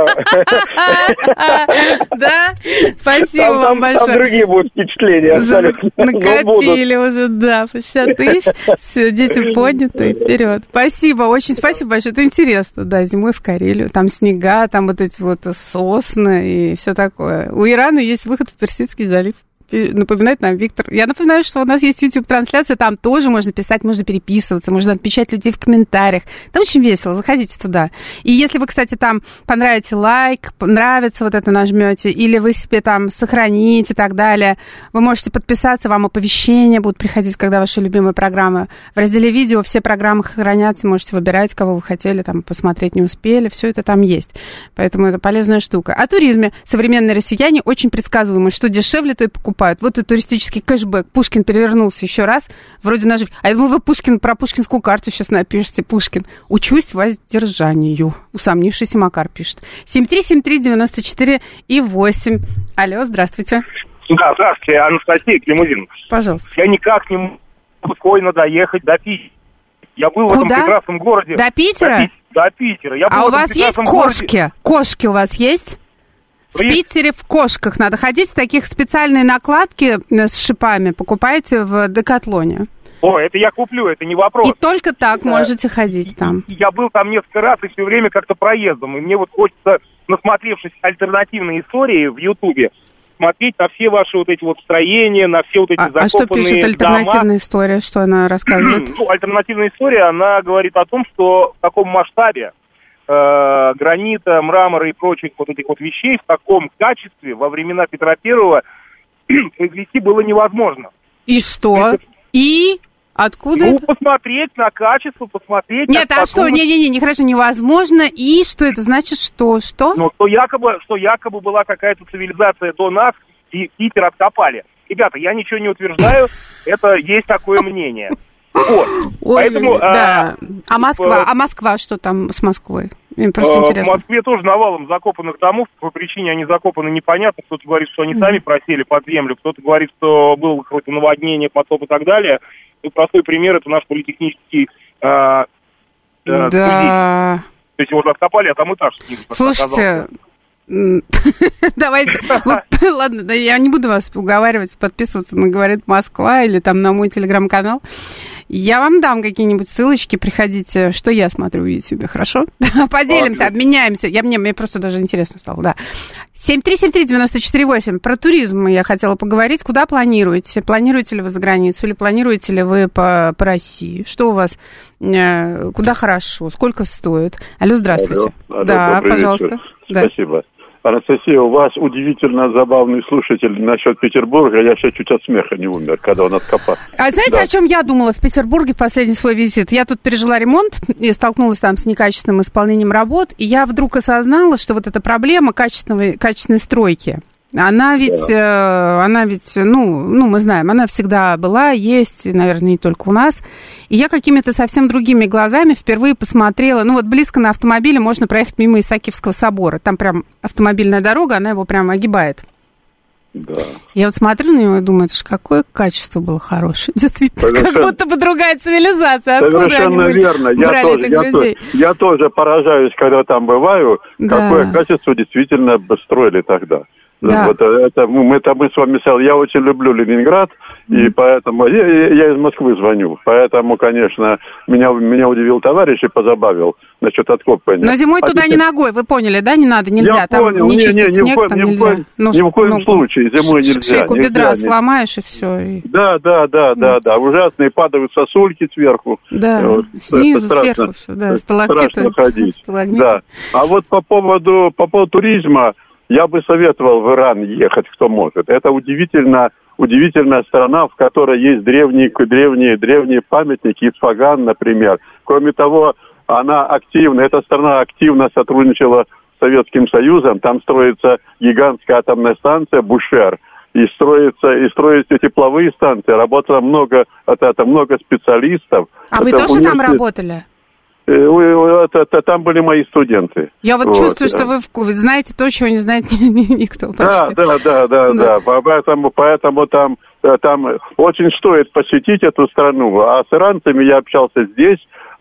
[SPEAKER 2] Да? Спасибо вам большое.
[SPEAKER 7] Там другие будут впечатления абсолютно.
[SPEAKER 2] Накопили уже, да, по 60 тысяч. Все, дети подняты, вперед. Спасибо, очень спасибо большое. Это интересно, да, зимой в Карелию. Там снега, там вот эти вот сосны и все такое. У Ирана есть выход в Персидский залив. Напоминает нам Виктор. Я напоминаю, что у нас есть YouTube-трансляция, там тоже можно писать, можно переписываться, можно отмечать людей в комментариях. Там очень весело, заходите туда. И если вы, кстати, там понравите лайк, нравится вот это нажмете, или вы себе там сохраните и так далее, вы можете подписаться, вам оповещения будут приходить, когда ваши любимые программы. В разделе видео все программы хранятся, можете выбирать, кого вы хотели там посмотреть, не успели, все это там есть. Поэтому это полезная штука. О туризме современные россияне очень предсказуемы, что дешевле, то и покупают. Вот и туристический кэшбэк. Пушкин перевернулся еще раз. Вроде нажив. А я думала, вы про пушкинскую карту сейчас напишите. Пушкин. Учусь воздержанию. Усомнившийся Макар пишет. 7373948. Алло, здравствуйте.
[SPEAKER 8] Да, здравствуйте, Анастасия, Климузин.
[SPEAKER 2] Пожалуйста.
[SPEAKER 8] Я никак не могу спокойно доехать до Питера. Я был
[SPEAKER 2] Куда?
[SPEAKER 8] в этом прекрасном городе.
[SPEAKER 2] До Питера?
[SPEAKER 8] До Питера.
[SPEAKER 2] А у вас есть кошки? Кошки у вас есть? В Питере в кошках надо ходить, таких специальные накладки с шипами покупаете в Декатлоне.
[SPEAKER 8] О, это я куплю, это не вопрос.
[SPEAKER 2] И только так можете ходить там.
[SPEAKER 8] Я был там несколько раз и все время как-то проездом. И мне вот хочется, насмотревшись альтернативные истории в Ютубе, смотреть на все ваши вот эти вот строения, на все вот эти закопанные дома. А что пишет
[SPEAKER 2] альтернативная история, что она рассказывает?
[SPEAKER 8] Альтернативная история, она говорит о том, что в таком масштабе гранита, мрамора и прочих вот этих вот вещей в таком качестве во времена Петра Первого произвести было невозможно.
[SPEAKER 2] И что? И откуда это?
[SPEAKER 8] Посмотреть на качество, посмотреть...
[SPEAKER 2] Нет, а что? Нехорошо, невозможно. И что это значит? Что?
[SPEAKER 8] Ну, что якобы была какая-то цивилизация до нас, и Питер откопали. Ребята, я ничего не утверждаю, это есть такое мнение. Вот.
[SPEAKER 2] Ой, поэтому, да. А Москва что там с Москвой? Мне просто интересно.
[SPEAKER 8] В Москве тоже навалом закопанных домов. По причине они закопаны непонятно. Кто-то говорит, что они сами просели под землю. Кто-то говорит, что было какое-то наводнение, потоп и так далее. И простой пример — это наш политехнический
[SPEAKER 2] да.
[SPEAKER 8] студий. То есть его откопали, а там этаж с ним.
[SPEAKER 2] Слушайте... Давайте, ладно, я не буду вас уговаривать подписываться на «Говорит Москва» или там на мой телеграм-канал. Я вам дам какие-нибудь ссылочки, приходите, что я смотрю в Ютьюбе, хорошо? Поделимся, обменяемся. Мне просто даже интересно стало, да. 7373948. Про туризм я хотела поговорить. Куда планируете? Планируете ли вы за границу или планируете ли вы по России? Что у вас, куда хорошо, сколько стоит? Алло, здравствуйте.
[SPEAKER 3] Алло,
[SPEAKER 2] да, пожалуйста.
[SPEAKER 3] Спасибо. Анастасия, у вас удивительно забавный слушатель насчет Петербурга. Я сейчас чуть от смеха не умер, когда он откопал.
[SPEAKER 2] А знаете, о чем я думала в Петербурге в последний свой визит? Я тут пережила ремонт и столкнулась там с некачественным исполнением работ. И я вдруг осознала, что вот эта проблема качественной стройки, она ведь, мы знаем, она всегда была, есть, наверное, не только у нас. И я какими-то совсем другими глазами впервые посмотрела, близко на автомобиле можно проехать мимо Исаакиевского собора. Там прям автомобильная дорога, она его прям огибает.
[SPEAKER 3] Да.
[SPEAKER 2] Я вот смотрю на него и думаю, это ж какое качество было хорошее. Действительно, как будто бы другая цивилизация. Откуда
[SPEAKER 3] совершенно верно. Я тоже поражаюсь, когда там бываю, какое качество действительно строили тогда.
[SPEAKER 2] Да.
[SPEAKER 3] Вот это мы с вами, я очень люблю Ленинград, и поэтому я из Москвы звоню. Поэтому, конечно, меня удивил товарищ и позабавил насчет откопания.
[SPEAKER 2] Но зимой туда не ногой, вы поняли, да? Не надо, нельзя.
[SPEAKER 3] Я
[SPEAKER 2] там
[SPEAKER 3] понял,
[SPEAKER 2] не чистить снег, там нельзя.
[SPEAKER 3] Ни в коем случае зимой нельзя.
[SPEAKER 2] Шейку бедра сломаешь и все.
[SPEAKER 3] Да. Ужасные падают сосульки сверху.
[SPEAKER 2] Да, снизу, сверху все, да. Сталактиты.
[SPEAKER 3] Страшно ходить. Да. А вот по поводу туризма, я бы советовал в Иран ехать, кто может. Это удивительная страна, в которой есть древние памятники, Исфаган, например. Кроме того, эта страна активно сотрудничала с Советским Союзом. Там строится гигантская атомная станция Бушер. И строятся тепловые станции. Работало много специалистов.
[SPEAKER 2] А вы тоже там работали?
[SPEAKER 3] Там были мои студенты.
[SPEAKER 2] Я чувствую, что вы знаете то, чего не знает никто почти.
[SPEAKER 3] Да. Поэтому там очень стоит посетить эту страну. А с иранцами я общался здесь.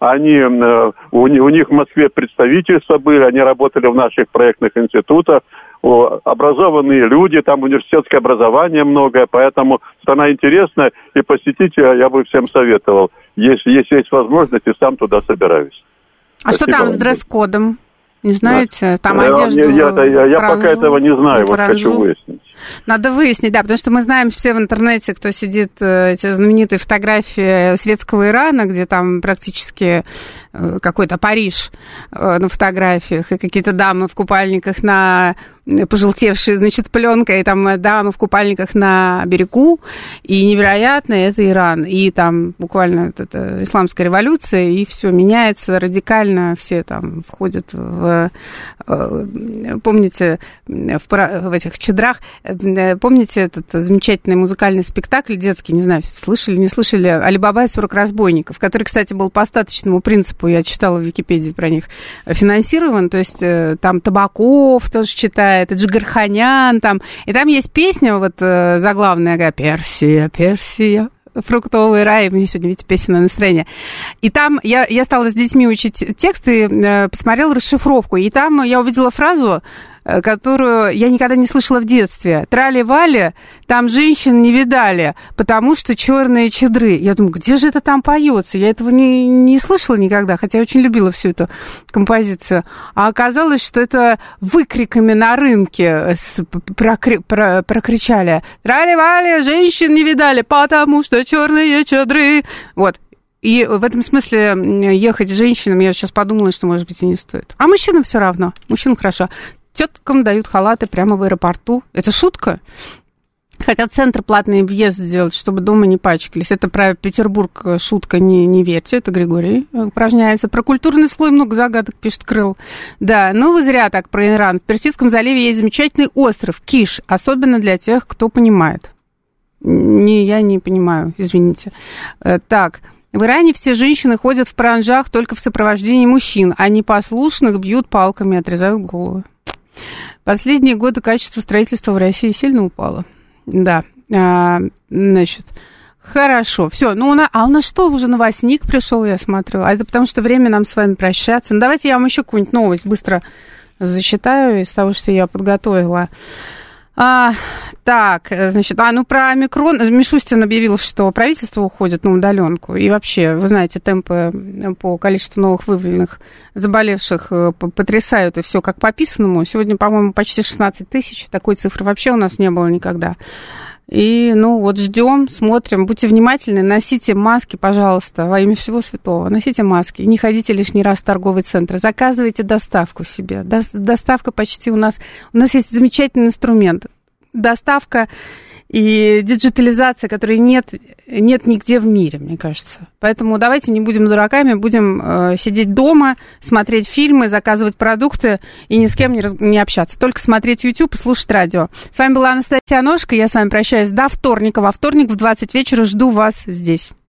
[SPEAKER 3] У них в Москве представительства были, они работали в наших проектных институтах. Образованные люди, там университетское образование многое, поэтому страна интересная, и посетить я бы всем советовал. Если есть возможность, и сам туда собираюсь.
[SPEAKER 2] А спасибо. Что там с дресс-кодом? Не знаете? Там одежду...
[SPEAKER 3] Я пока этого не знаю, хочу выяснить.
[SPEAKER 2] Надо выяснить, да, потому что мы знаем все в интернете, кто сидит, эти знаменитые фотографии светского Ирана, где там практически какой-то Париж на фотографиях, и какие-то дамы в купальниках пожелтевшие, пленкой, и там дамы в купальниках на берегу, и невероятно, это Иран, и там буквально это исламская революция, и все меняется радикально, все там входят помните, в этих чадрах, помните этот замечательный музыкальный спектакль детский, не знаю, слышали, не слышали, «Али-Баба и 40 разбойников», который, кстати, был по остаточному принципу, я читала в Википедии про них, финансирован, то есть там Табаков тоже читает, Джигарханян там, и там есть песня заглавная, «Персия, Персия». Фруктовый рай, мне сегодня, видите, песенное настроение. И там я стала с детьми учить текст и посмотрела расшифровку. И там я увидела фразу, которую я никогда не слышала в детстве. Трали-вали, там женщин не видали, потому что черные чадры. Я думаю, где же это там поется? Я этого не слышала никогда, хотя я очень любила всю эту композицию. А оказалось, что это выкриками на рынке прокричали. Трали-вали, женщин не видали, потому что черные чадры. Вот. И в этом смысле ехать с женщинами, я сейчас подумала, что, может быть, и не стоит. А мужчинам все равно. Мужчинам хорошо. Теткам дают халаты прямо в аэропорту. Это шутка? Хотят центр платный въезд сделать, чтобы дома не пачкались. Это про Петербург шутка, не верьте. Это Григорий упражняется. Про культурный слой много загадок, пишет Крыл. Да, вы зря так про Иран. В Персидском заливе есть замечательный остров Киш, особенно для тех, кто понимает. Я не понимаю, извините. Так, в Иране все женщины ходят в паранджах только в сопровождении мужчин, а непослушных бьют палками и отрезают головы. Последние годы качество строительства в России сильно упало. Да, хорошо. Все, у нас что, уже новостник пришел, я смотрю. А это потому что время нам с вами прощаться. Давайте я вам еще какую-нибудь новость быстро зачитаю из того, что я подготовила. Так, значит, про омикрон. Мишустин объявил, что правительство уходит на удаленку. И вообще, вы знаете, темпы по количеству новых выявленных заболевших потрясают. И все как по писанному. Сегодня, по-моему, почти 16 тысяч. Такой цифры вообще у нас не было никогда. И, ждем, смотрим. Будьте внимательны, носите маски, пожалуйста, во имя всего святого. Носите маски, не ходите лишний раз в торговый центр. Заказывайте доставку себе. Доставка почти у нас есть замечательный инструмент. Доставка и диджитализация, которой нет нигде в мире, мне кажется. Поэтому давайте не будем дураками, будем сидеть дома, смотреть фильмы, заказывать продукты и ни с кем не общаться. Только смотреть YouTube и слушать радио. С вами была Анастасия Аношко, я с вами прощаюсь до вторника. Во вторник в 20 вечера жду вас здесь.